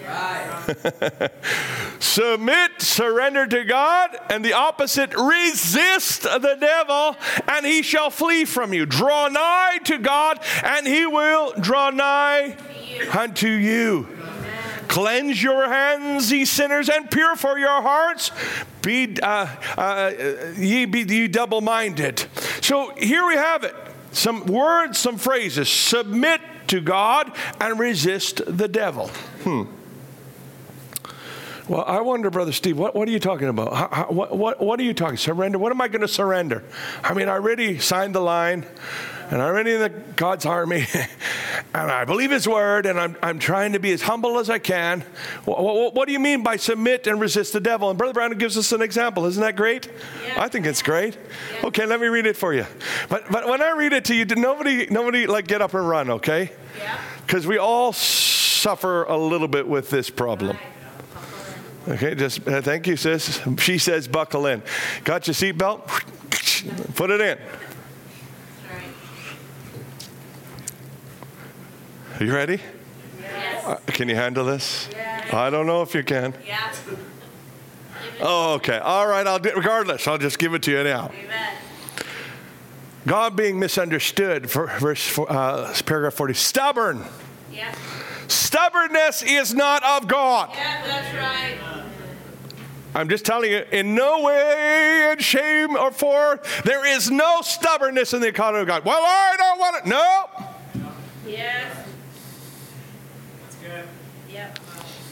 A: Right. Submit, surrender to God, and the opposite, resist the devil, and he shall flee from you. Draw nigh to God, and he will draw nigh unto you. Amen. Cleanse your hands, ye sinners, and purify your hearts. Be uh, uh, ye be ye double-minded. So here we have it. Some words, some phrases. Submit to God and resist the devil. Hmm. Well, I wonder, Brother Steve, what, what are you talking about? How, how, what, what, what are you talking? Surrender? What am I going to surrender? I mean, I already signed the line, and I'm already in the God's army, and I believe His word, and I'm, I'm trying to be as humble as I can. What, what, what do you mean by submit and resist the devil? And Brother Brandon gives us an example. Isn't that great? Yeah. I think it's great. Yeah. Okay, let me read it for you. But but when I read it to you, nobody, nobody like get up and run, okay? Because yeah. we all suffer a little bit with this problem. Right. Okay, just uh, thank you, sis. She says buckle in. Got your seatbelt? Put it in. Are you ready?
B: Yes.
A: Uh, can you handle this?
B: Yes.
A: I don't know if you can.
B: Yeah.
A: Oh, okay. All right, I'll do, regardless, I'll just give it to you now.
B: Amen.
A: God being misunderstood, for verse uh, paragraph forty, stubborn.
B: Yeah.
A: Stubbornness is not of God.
B: Yeah, that's right.
A: I'm just telling you, in no way in shame or for, there is no stubbornness in the economy of God. Well, I don't want it. No.
B: Yes. That's good. Yep.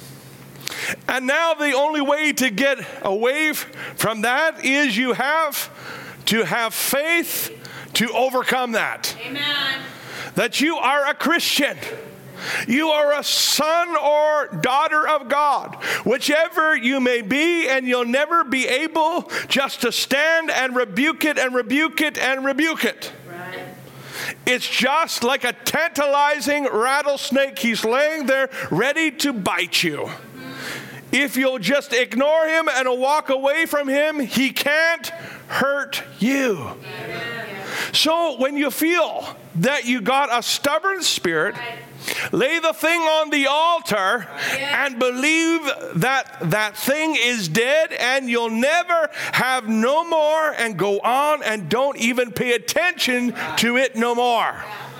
A: And now the only way to get away from that is you have to have faith to overcome that.
B: Amen.
A: That you are a Christian. You are a son or daughter of God, whichever you may be, and you'll never be able just to stand and rebuke it and rebuke it and rebuke it.
B: Right.
A: It's just like a tantalizing rattlesnake. He's laying there ready to bite you. If you'll just ignore him and walk away from him, he can't hurt you.
B: Amen.
A: So when you feel that you got a stubborn spirit,
B: Right.
A: lay the thing on the altar
B: Yeah.
A: and believe that that thing is dead and you'll never have no more, and go on and don't even pay attention to it no more.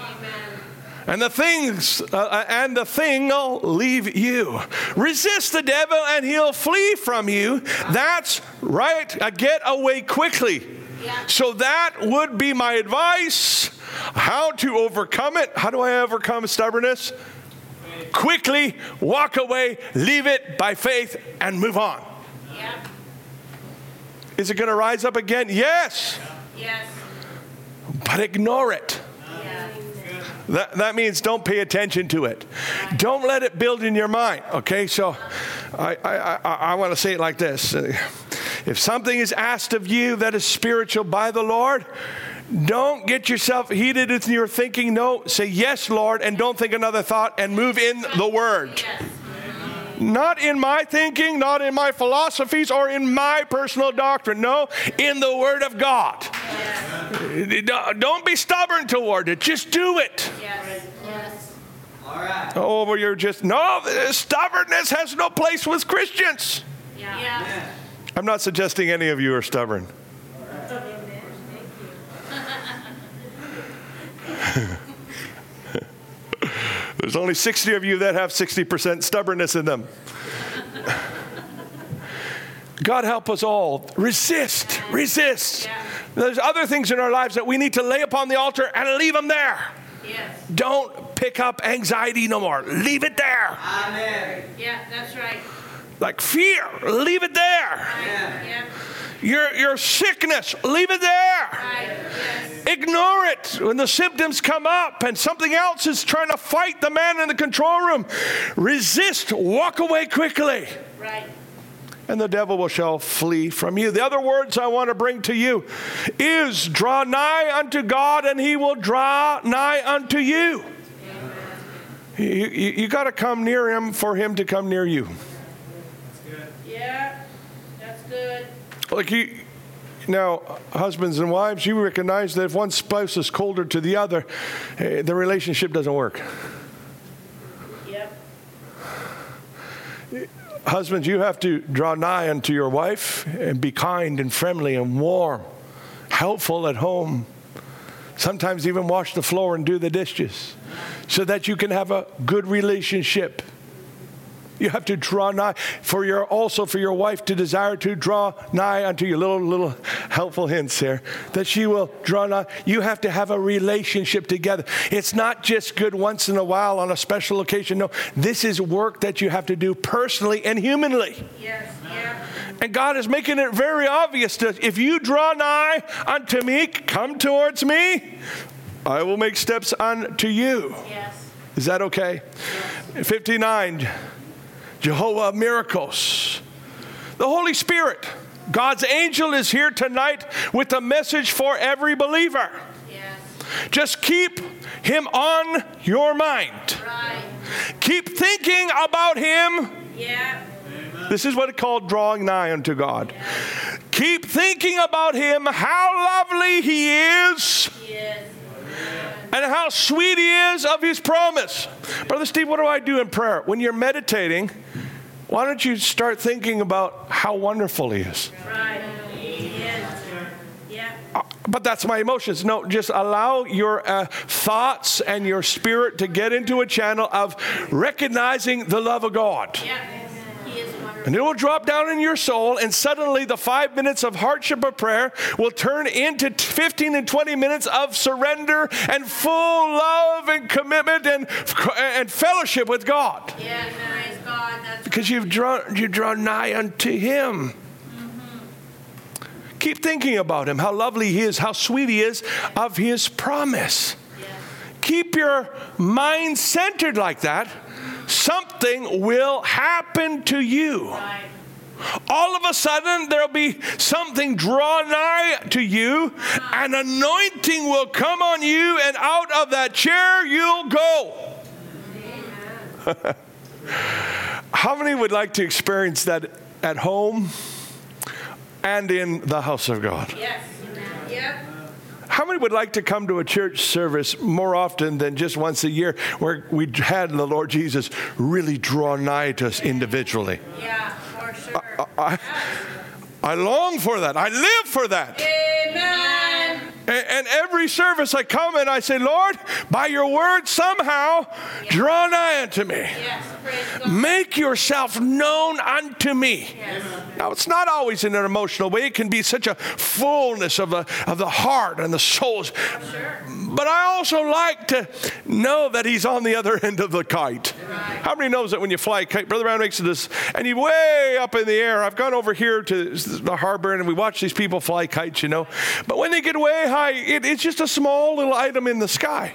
A: And the things uh, and the thing will leave you. Resist the devil and he'll flee from you. That's right. Uh, get away quickly.
B: Yeah.
A: So that would be my advice. How to overcome it? How do I overcome stubbornness? Quickly walk away, leave it by faith, and move on.
B: Yep.
A: Is it going to rise up again? Yes.
B: Yes.
A: But ignore it.
B: Yeah.
A: That, that means don't pay attention to it. Don't let it build in your mind. Okay, so I, I, I, I want to say it like this. If something is asked of you that is spiritual by the Lord, don't get yourself heated in your thinking. No, say yes, Lord, and don't think another thought, and move in the Word.
B: Yes.
A: Not in my thinking, not in my philosophies, or in my personal doctrine. No, in the Word of God.
B: Yes.
A: Don't be stubborn toward it. Just do it.
B: Yes. Yes.
C: All right.
A: Oh, well, you're just, no, stubbornness has no place with Christians.
B: Yeah. Yeah.
A: I'm not suggesting any of you are stubborn. There's only sixty of you that have sixty percent stubbornness in them. God help us all. Resist. Resist.
B: Yeah.
A: There's other things in our lives that we need to lay upon the altar and leave them there.
B: Yes.
A: Don't pick up anxiety no more. Leave it there.
C: Amen.
B: Yeah, that's right.
A: Like fear, leave it there.
B: Right. Yeah.
A: Your, your sickness, leave it there.
B: Right. Yes.
A: Ignore it when the symptoms come up and something else is trying to fight the man in the control room. Resist, walk away quickly,
B: Right.
A: and the devil will shall flee from you. The other words I want to bring to you is draw nigh unto God and he will draw nigh unto you. You, you, you got to come near him for him to come near you.
B: Yeah. That's good.
A: Like you, now, husbands and wives, you recognize that if one spouse is colder to the other, eh, the relationship doesn't work.
B: Yep.
A: Husbands, you have to draw nigh unto your wife and be kind and friendly and warm, helpful at home. Sometimes even wash the floor and do the dishes so that you can have a good relationship. You have to draw nigh for your, also for your wife to desire to draw nigh unto you. Little, little helpful hints here that she will draw nigh. You have to have a relationship together. It's not just good once in a while on a special occasion. No, this is work that you have to do personally and humanly.
B: Yes. Yeah.
A: And God is making it very obvious that if you draw nigh unto me, come towards me, I will make steps unto you.
B: Yes.
A: Is that okay? fifty-nine. Jehovah of miracles. The Holy Spirit, God's angel, is here tonight with a message for every believer.
B: Yes.
A: Just keep him on your mind.
B: Right.
A: Keep thinking about him.
B: Yeah.
A: This is what it's called drawing nigh unto God. Keep thinking about him, how lovely he is,
B: Yes.
A: and how sweet he is of his promise. Brother Steve, what do I do in prayer? When you're meditating, why don't you start thinking about how wonderful he is?
B: Right. Yes. Yeah.
A: Uh, But that's my emotions. No, just allow your uh, thoughts and your spirit to get into a channel of recognizing the love of God.
B: Yeah. He is wonderful.
A: And it will drop down in your soul, and suddenly the five minutes of hardship of prayer will turn into fifteen and twenty minutes of surrender and full love and commitment and, and fellowship with God.
B: Yes, praise God. That's
A: Because you've drawn, you draw nigh unto Him. Mm-hmm. Keep thinking about Him, how lovely He is, how sweet He is of His promise.
B: yes.
A: Keep your mind centered like that. Something will happen to you.
B: Right.
A: All of a sudden, there'll be something draw nigh to you. An anointing will come on you, and out of that chair you'll go. How many would like to experience that at home and in the house of God?
B: Yes. Yep.
A: How many would like to come to a church service more often than just once a year, where we had the Lord Jesus really draw nigh to us individually?
B: Yeah, for sure.
A: I, I, I long for that. I live for that.
B: Amen.
A: And, and every service I come and I say, Lord, by your word somehow draw nigh unto me.
B: Yes, praise God.
A: Make yourself known unto me.
B: Yes.
A: Now, it's not always in an emotional way. It can be such a fullness of the, of the heart and the soul.
B: Sure.
A: But I also like to know that He's on the other end of the kite.
B: Right.
A: How many knows that when you fly a kite, Brother Brown makes this, and you're way up in the air. I've gone over here to the harbor, and we watch these people fly kites, you know. But when they get way high, it, it's just a small little item in the sky.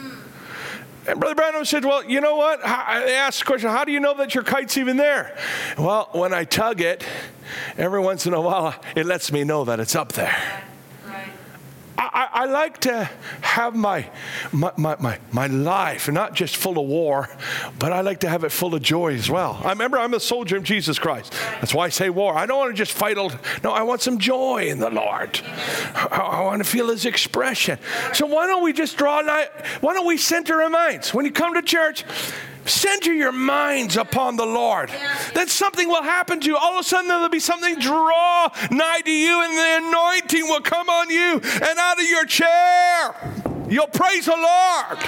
A: And Brother Branham said, well, you know what? I asked the question, how do you know that your kite's even there? Well, when I tug it, every once in a while, it lets me know that it's up there.
B: Right.
A: I, I like to have my, my, my, my, my life not just full of war, but I like to have it full of joy as well. I remember I'm a soldier of Jesus Christ. That's why I say war. I don't want to just fight. All, no, I want some joy in the Lord. I, I want to feel His expression. So why don't we just draw, why don't we center our minds? When you come to church, center your minds upon the Lord. Then something will happen to you. All of a sudden there'll be something draw nigh to you, and the anointing will come on you, and out of your chair you'll praise the Lord.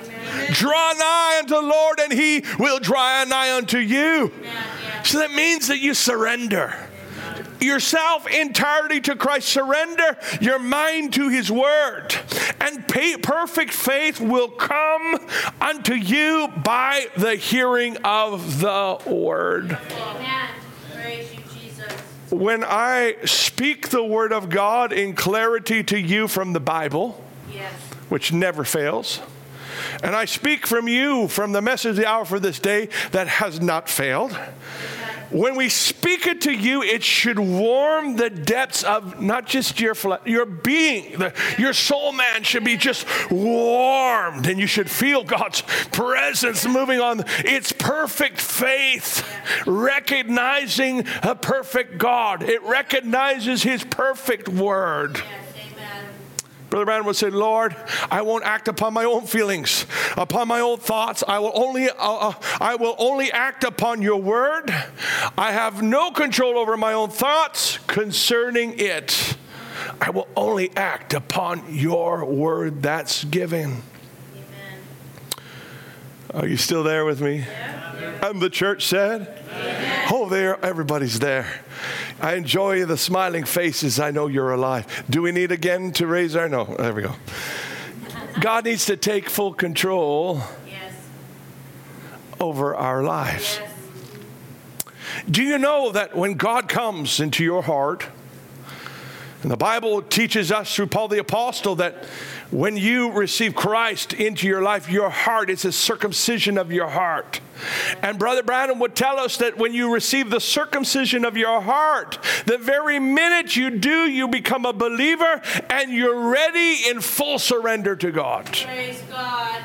A: Draw nigh unto the Lord, and He will draw nigh unto you. So that means that you surrender yourself entirely to Christ. Surrender your mind to His word, and pay, perfect faith will come unto you by the hearing of the word.
B: Amen. Praise you, Jesus.
A: When I speak the word of God in clarity to you from the Bible,
B: Yes.
A: which never fails, and I speak from you from the message of the hour for this day that has not failed, when we speak it to you, it should warm the depths of not just your flesh, your being. The, your soul man should be just warmed, and you should feel God's presence moving on. It's perfect faith, recognizing a perfect God. It recognizes His perfect word.
B: Yes. Amen.
A: Brother Branham would say, Lord, I won't act upon my own feelings, upon my own thoughts. I will only, uh, uh, I will only act upon your word. I have no control over my own thoughts concerning it. I will only act upon your word that's given.
B: Amen.
A: Are you still there with me?
B: Yeah.
A: And the church said,
B: Amen.
A: oh, there, everybody's there. I enjoy the smiling faces. I know you're alive. Do we need again to raise our? No, there we go. God needs to take full control
B: Yes.
A: over our lives.
B: Yes.
A: Do you know that when God comes into your heart, and the Bible teaches us through Paul the Apostle that when you receive Christ into your life, your heart is a circumcision of your heart. And Brother Branham would tell us that when you receive the circumcision of your heart, the very minute you do, you become a believer and you're ready in full surrender to God.
B: Praise God.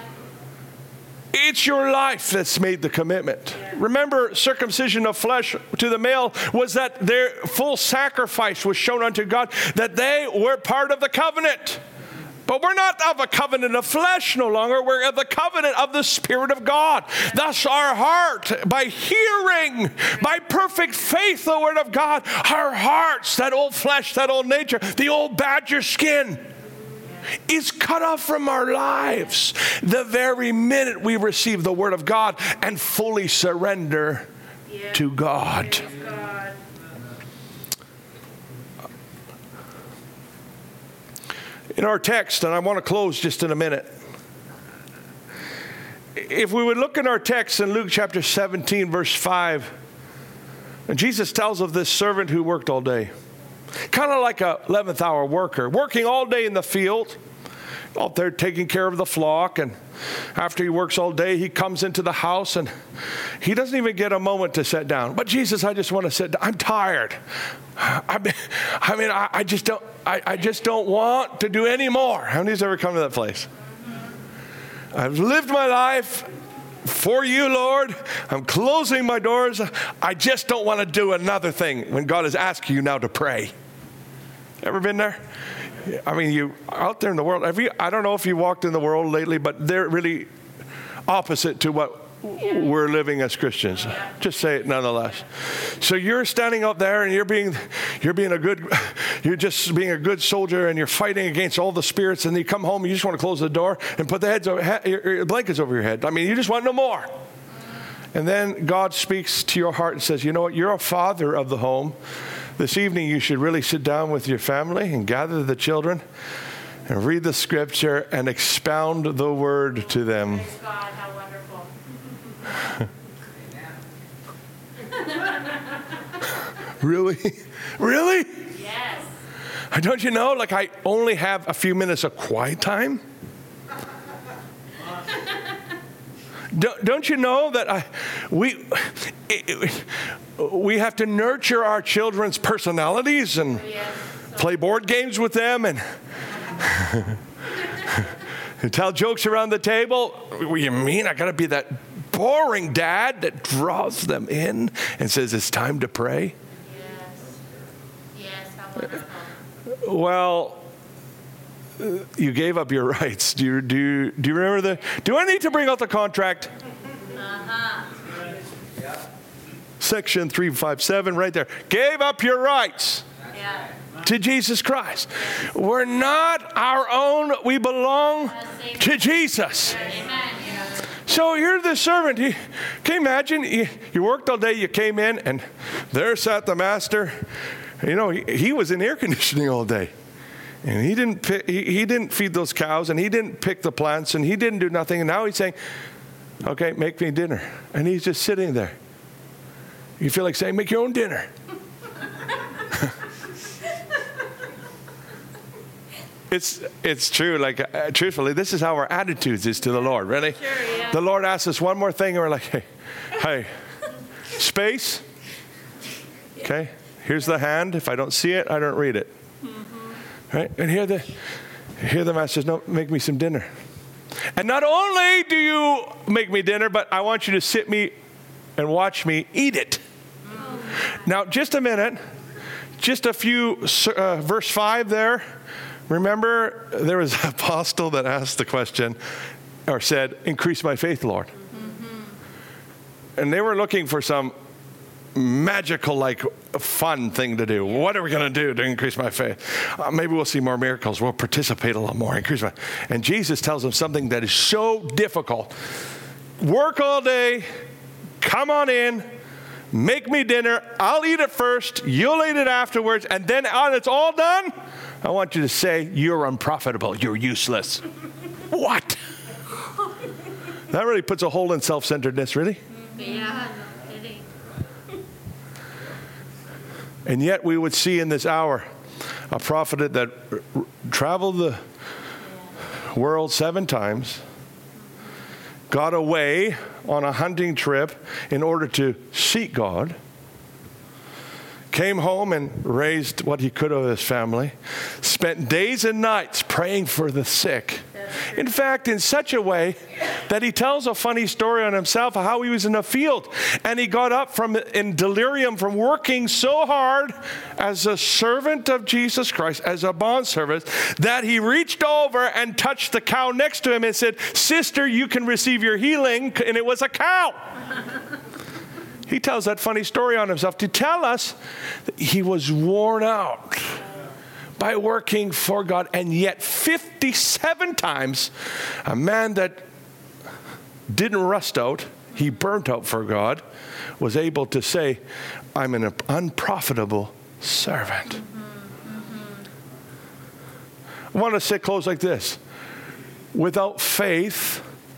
A: It's your life that's made the commitment. Remember, circumcision of flesh to the male was that their full sacrifice was shown unto God, that they were part of the covenant. But we're not of a covenant of flesh no longer. We're of the covenant of the Spirit of God. Thus our heart, by hearing, by perfect faith, the Word of God, our hearts, that old flesh, that old nature, the old badger skin, is cut off from our lives the very minute we receive the Word of God and fully surrender
B: Yeah.
A: to God.
B: Praise God.
A: In our text, and I want to close just in a minute. If we would look in our text in Luke chapter seventeen, verse five, and Jesus tells of this servant who worked all day. Kind of like a eleventh hour worker, working all day in the field, out there taking care of the flock. And after he works all day, he comes into the house and he doesn't even get a moment to sit down. But Jesus, I just want to sit down. I'm tired. I mean, I, mean, I, I just don't. I, I just don't want to do any more. How many's ever come to that place? I've lived my life for you, Lord. I'm closing my doors. I just don't want to do another thing when God is asking you now to pray. Ever been there? I mean, you out there in the world. Have you, I don't know if you walked in the world lately, but they're really opposite to what we're living as Christians. Just say it nonetheless. So you're standing up there and you're being, you're being a good, you're just being a good soldier and you're fighting against all the spirits. And you come home and you just want to close the door and put the heads over, your blankets over your head. I mean, you just want no more. And then God speaks to your heart and says, you know what? You're a father of the home. This evening you should really sit down with your family and gather the children and read the scripture and expound the word to them.
B: Praise God, how wonderful.
A: Really? Really?
B: Yes.
A: Don't you know, like I only have a few minutes of quiet time? Don't, don't you know that I, we, it, we have to nurture our children's personalities and
B: Yes.
A: play board games with them and, and tell jokes around the table? What do you mean? I got to be that boring dad that draws them in and says it's time to pray?
B: Yes. Yes, how wonderful.
A: Well, you gave up your rights. Do you, do you, do you remember the, do I need to bring out the contract?
B: Uh-huh.
A: Section three fifty-seven right there. Gave up your rights
B: Yeah.
A: to Jesus Christ. We're not our own. We belong to Jesus.
B: Amen.
A: So you're the servant. You, can you imagine? You, you worked all day. You came in and there sat the master. You know, he, he was in air conditioning all day. And he didn't, pick, he, he didn't feed those cows, and he didn't pick the plants, and he didn't do nothing. And now he's saying, okay, make me dinner. And he's just sitting there. You feel like saying, make your own dinner. it's it's true. Like, uh, truthfully, this is how our attitudes is to the Lord, really.
B: Sure, yeah.
A: The Lord asks us one more thing, and we're like, hey, hey, space. Okay, here's the hand. If I don't see it, I don't read it. Right? And here the, here the master says, no, make me some dinner. And not only do you make me dinner, but I want you to sit me and watch me eat it. Oh. Now, just a minute. Just a few, uh, verse five there. Remember, there was an apostle that asked the question, or said, increase my faith, Lord. Mm-hmm. And they were looking for some magical, like, fun thing to do. What are we going to do to increase my faith? Uh, maybe we'll see more miracles. We'll participate a lot more. Increase my. And Jesus tells them something that is so difficult. Work all day. Come on in. Make me dinner. I'll eat it first. You'll eat it afterwards. And then when it's all done, I want you to say, you're unprofitable. You're useless. What? That really puts a hole in self-centeredness, really.
B: Yeah, no kidding.
A: And yet we would see in this hour a prophet that r- r- traveled the world seven times, got away on a hunting trip in order to seek God, came home and raised what he could of his family, spent days and nights praying for the sick. In fact, in such a way that he tells a funny story on himself of how he was in a field and he got up from in delirium from working so hard as a servant of Jesus Christ, as a bondservant, that he reached over and touched the cow next to him and said, sister, you can receive your healing. And it was a cow. He tells that funny story on himself to tell us that he was worn out by working for God. And yet fifty-seven times, a man that didn't rust out, He burnt out for God, was able to say, I'm an unprofitable servant. I want to say close like this. Without faith,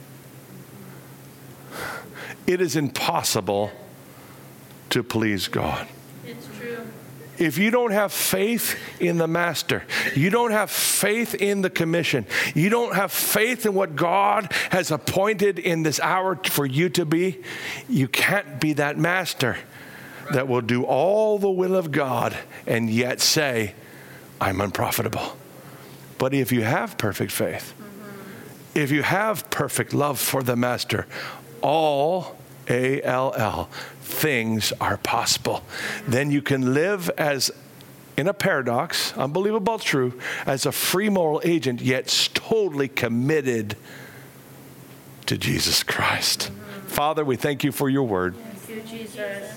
A: it is impossible to please God.
B: It's true.
A: If you don't have faith in the master, you don't have faith in the commission, you don't have faith in what God has appointed in this hour for you to be, you can't be that master that will do all the will of God and yet say, I'm unprofitable. But if you have perfect faith, mm-hmm. if you have perfect love for the master, all, A L L, things are possible. Then you can live as, in a paradox, unbelievable true, as a free moral agent, yet totally committed to Jesus Christ. Mm-hmm. Father, we thank you for your word.
B: Thank you, Jesus.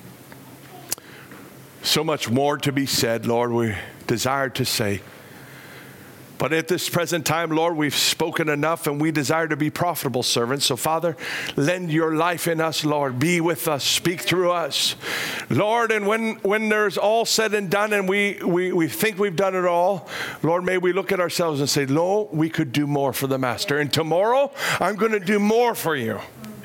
A: So much more to be said, Lord, we desire to say. But at this present time, Lord, we've spoken enough and we desire to be profitable servants. So, Father, lend your life in us, Lord. Be with us. Speak through us. Lord, and when, when there's all said and done and we, we, we think we've done it all, Lord, may we look at ourselves and say, Lo, we could do more for the Master. And tomorrow, I'm going to do more for you.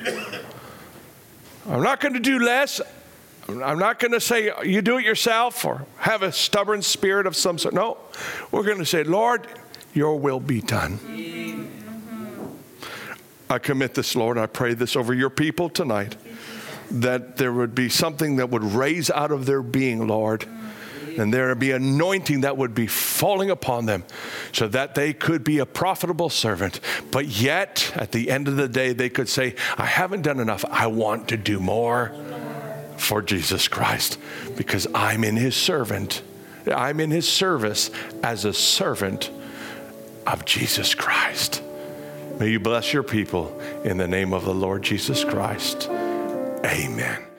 A: I'm not going to do less. I'm not going to say you do it yourself or have a stubborn spirit of some sort. No, we're going to say, Lord, your will be done. Mm-hmm. I commit this, Lord. I pray this over your people tonight, that there would be something that would raise out of their being, Lord, and there would be anointing that would be falling upon them so that they could be a profitable servant. But yet, at the end of the day, they could say, I haven't done enough. I want to do more for Jesus Christ, because I'm in his servant. I'm in his service as a servant of Jesus Christ. May you bless your people in the name of the Lord Jesus Christ. Amen.